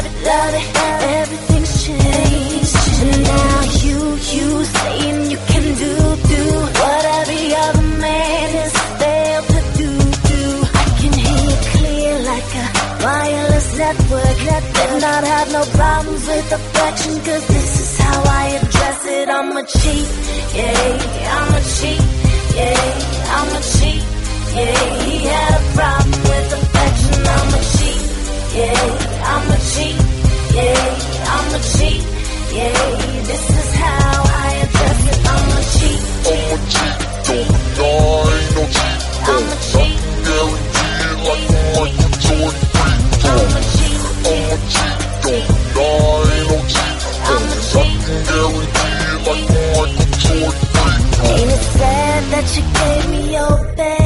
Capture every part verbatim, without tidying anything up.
love it, love it, everything's changed. And now you, you saying you can do, do what every other man has failed to do, do. I can hear you clear like a wireless network. And I'd have no problems with affection, cause this is how I address it. I'm a cheat, yeah, I'm a cheat, yeah, I'm a cheat, yeah. He had a problem with affection. I'm a cheat, yeah, I'm a cheat, yeah, I'm a cheat, yeah. This is how I address it. I'm a cheat, I'm a cheat, don't lie, no cheat, I'm a cheat, guaranteed like Michael Jordan free throw. I'm a cheat, I'm a cheat, don't lie, no cheat, I'm a cheat. guaranteed like Michael Jordan free throw. Ain't it sad that you gave me your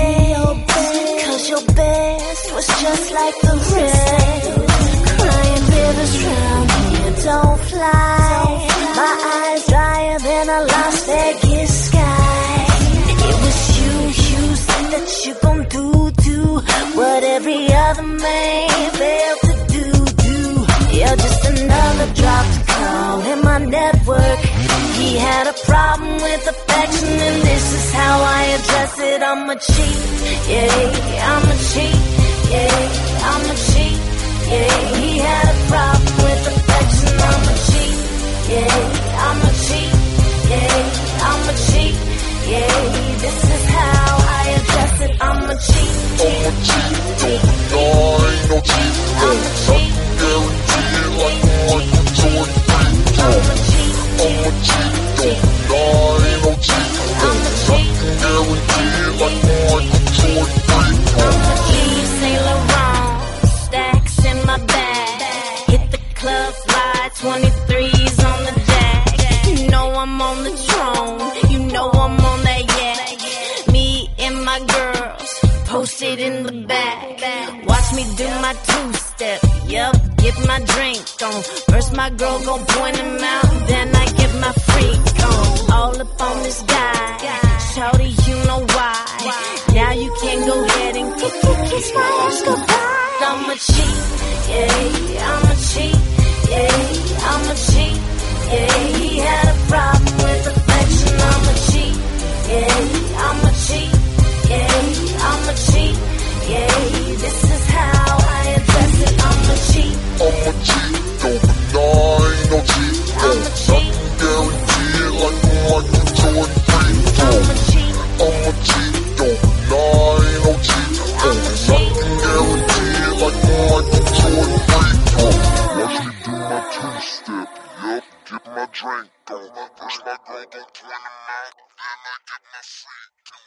best? Cause your best was just like the rest. Crying rivers round here don't fly. My eyes drier than a Las Vegas sky. It was you, you said that you gon' do, do what every other man failed to do, do. You're just another dropped call in my network. He had a problem with affection, and this is how I address it. I'm a cheat, yeah, I'm a cheat, yeah, I'm a cheat, yeah. He had a problem with affection. I'm a cheat, yeah, I'm a cheat, yeah, I'm a cheat, yeah. This is how I address it. I'm a cheat, I'm a cheat, don't lie, no cheat, I'm a cheat, guaranteed like Michael Jordan free throw. I'm a cheat, I'm a cheat, don't lie, no cheat, I'm a cheat. guaranteed like Michael Jordan free throw. I'm a Yves Saint Laurent, stacks in my bag. Hit the club, fly, twenty-threes on the jack. You know I'm on the throne, you know I'm on that yak. Me and my girls, posted in the back. Watch me do my two-step, yup, get my drink on. First my girl gon' point him out, then I get my freak on. All up on this guy, shawty, you know why. Now you can go ahead and kiss, kiss, kiss my ass goodbye. I'm a cheat, yeah, I'm a cheat, yeah, I'm a cheat, yeah. He had a problem with affection. I'm a cheat, yeah, I'm a cheat, yeah, I'm a cheat, yeah. This is how I address it. I'm a cheat, I'm a cheat, don't lie, no cheat, I'm a cheat, guaranteed like Michael Jordan free throw. I'm a cheat, I'm a cheat, don't lie, no cheat, I'm a cheat. guaranteed like Michael Jordan free throw. Watch me do my two-step, yup, get my drink on. First my girl gon' point him out, then I get my freak on.